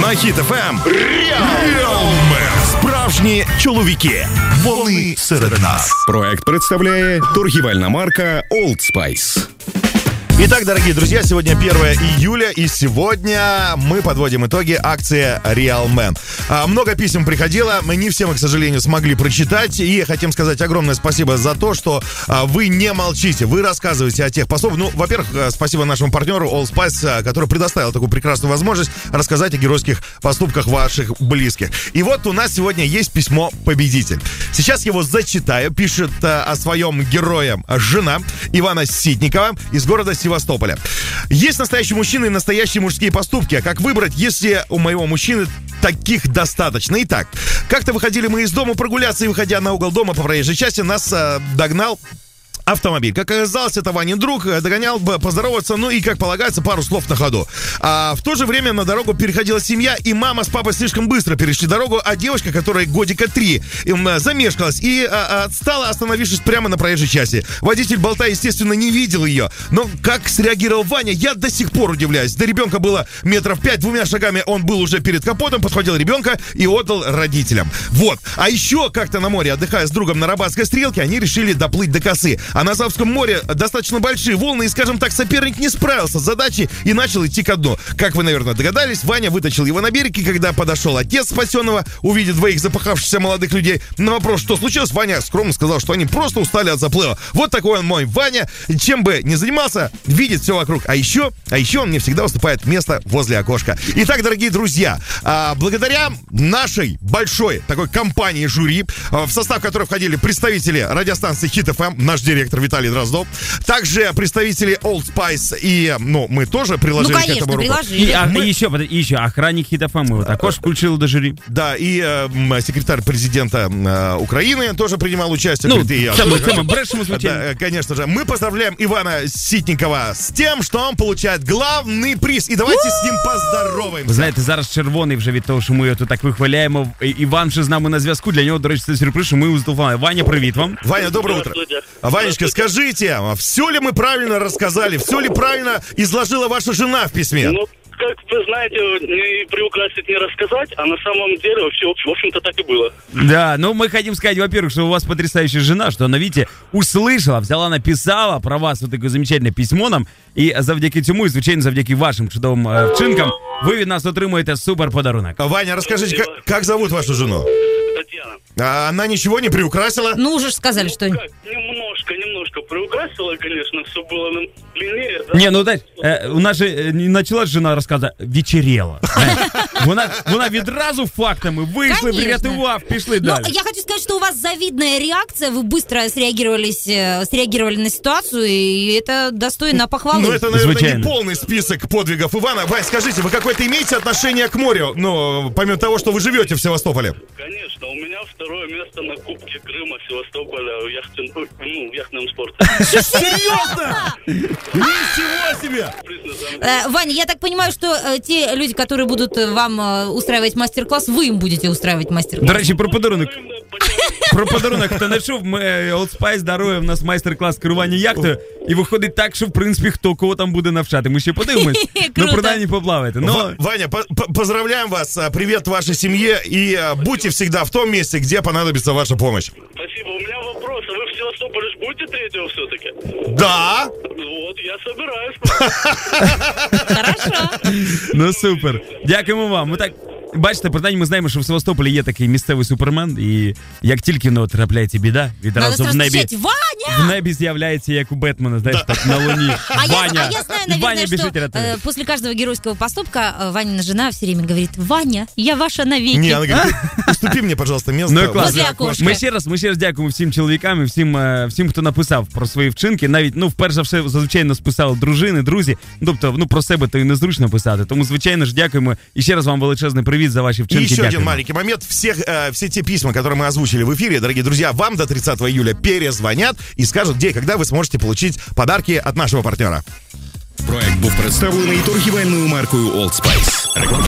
На Хіт ФМ Реалмен. Справжні чоловіки. Вони серед нас. Проект представляє торгівельна марка Old Spice. Итак, дорогие друзья, сегодня 1 июля, и сегодня мы подводим итоги акции Real Man. Много писем приходило, мы не все мы, к сожалению, смогли прочитать, и хотим сказать огромное спасибо за то, что вы не молчите, вы рассказываете о тех поступках. Ну, во-первых, спасибо нашему партнеру Old Spice, который предоставил такую прекрасную возможность рассказать о геройских поступках ваших близких. И вот у нас сегодня есть письмо-победитель. Сейчас его зачитаю. Пишет о своем герое жена Ивана Ситникова из города Севастополя. Есть настоящий мужчина и настоящие мужские поступки. А как выбрать, если у моего мужчины таких достаточно? Итак, как-то выходили мы из дома прогуляться, и, выходя на угол дома по проезжей части, нас догнал автомобиль. Как оказалось, это Ванин друг, догонял бы поздороваться, ну и, как полагается, пару слов на ходу. А в то же время на дорогу переходила семья, и мама с папой слишком быстро перешли дорогу, а девочка, которая годика 3, замешкалась и отстала, остановившись прямо на проезжей части. Водитель болта, естественно, не видел ее. Но как среагировал Ваня, я до сих пор удивляюсь. До ребенка было метров 5, 2 шагами он был уже перед капотом, подхватил ребенка и отдал родителям. Вот. А еще как-то на море, отдыхая с другом на Рабатской стрелке, они решили доплыть до косы. А на Азовском море достаточно большие волны, и, скажем так, соперник не справился с задачей и начал идти ко дну. Как вы, наверное, догадались, Ваня вытащил его на берег, и когда подошел отец спасенного, увидев двоих запахавшихся молодых людей, на вопрос, что случилось, Ваня скромно сказал, что они просто устали от заплыва. Вот такой он мой Ваня. Чем бы ни занимался, видит все вокруг. А еще он мне всегда уступает место возле окошка. Итак, дорогие друзья, благодаря нашей большой такой компании жюри, в состав которой входили представители радиостанции Хит ФМ, наш директор Виталий Дроздов, также представители Old Spice, и, мы тоже приложили к этому руку. И еще охранник Хит ФМ его також включил до жюри. Да, и секретарь президента Украины тоже принимал участие. Да, конечно же. Мы поздравляем Ивана Ситникова с тем, что он получает главный приз. И давайте с ним поздороваемся. Ви знаєте, зараз червоний вже від того, що ми його тут так вихваляємо. Іван вже з нами на зв'язку. Для нього, до речі, це сюрприз, що ми його здували. Ваня, привіт вам. Ваня, доброе утро. Ванечка, скажите, все ли мы правильно рассказали, все ли правильно изложила ваша жена в письме? Ну, как вы знаете, не приукрасить, не рассказать, а на самом деле все, в общем-то, так и было. Да, мы хотим сказать, во-первых, что у вас потрясающая жена, что она, видите, услышала, взяла, написала про вас вот такое замечательное письмо нам, і завдяки цьому, і, звичайно, завдяки вашим чудовим вчинкам, ви від нас отримуєте супер подарунок. Ваня, расскажите, как зовут вашу жену? Татьяна. А она ничего не приукрасила? Ну, уже сказали, что... Немножко приукрасила, конечно, все было длиннее. Да? Не, дай, у нас же не началась жена розказу, вечерела. Вона відразу фактами вийшли, врятував, пішли далі. Я хочу сказать, что у вас завидная реакция, вы быстро среагировали на ситуацию, и это достойно похвалы. Ну, это, наверное, не полный список подвигов Ивана. Вань, скажите, вы какое-то имеете отношение к морю? Ну, помимо того, что вы живете в Севастополе. Конечно, у меня второе место на Кубке Крыма, Севастополя, в яхтном спорте. Серьезно? Ничего себе! Ваня, я так понимаю, что те люди, которые будут вам устраивать мастер-класс, вы им будете устраивать мастер-класс. До речі, про подарунок. Хто не чув, ми Old Spice дарує в нас майстер-клас керування яхтою, і виходить так, що, в принципі, хто кого там буде навчати. Ми ще подивимось, но принаймні поплавайте. Ваня, поздравляем вас, привет вашей семье, и будьте всегда в том месте, где понадобится ваша помощь. Спасибо. У меня вопрос, а вы в Севастополе будете 3-го все-таки? Да. Вот, я собираюсь. Хорошо. Супер. Дякуємо вам. Ми так... Бачите, принаймні ми знаємо, що в Севастополі є такий місцевий супермен, і як тільки трапляється біда, відразу в небі з'являється, як у Бетмена, знаєш, так на луні. Ваня, я знаю, наверное, что после каждого геройского поступка Ванина жена все время говорит: Ваня, я ваша навеки. Не, она говорит: уступи мне, пожалуйста, место возле окошка. Ми ще раз дякуємо всім чоловікам і всім, хто написав про свої вчинки. Навіть, вперше все, звичайно, списали дружини, друзі. Тобто, про себе то і незручно писати. Тому, звичайно ж, дякуємо. І ще раз вам величезний привіт за ваши вчинки. И еще один маленький момент. Все те письма, которые мы озвучили в эфире, дорогие друзья, вам до 30 июля перезвонят и скажут, где и когда вы сможете получить подарки от нашего партнера. Проект був представлений торгівельною маркою Old Spice.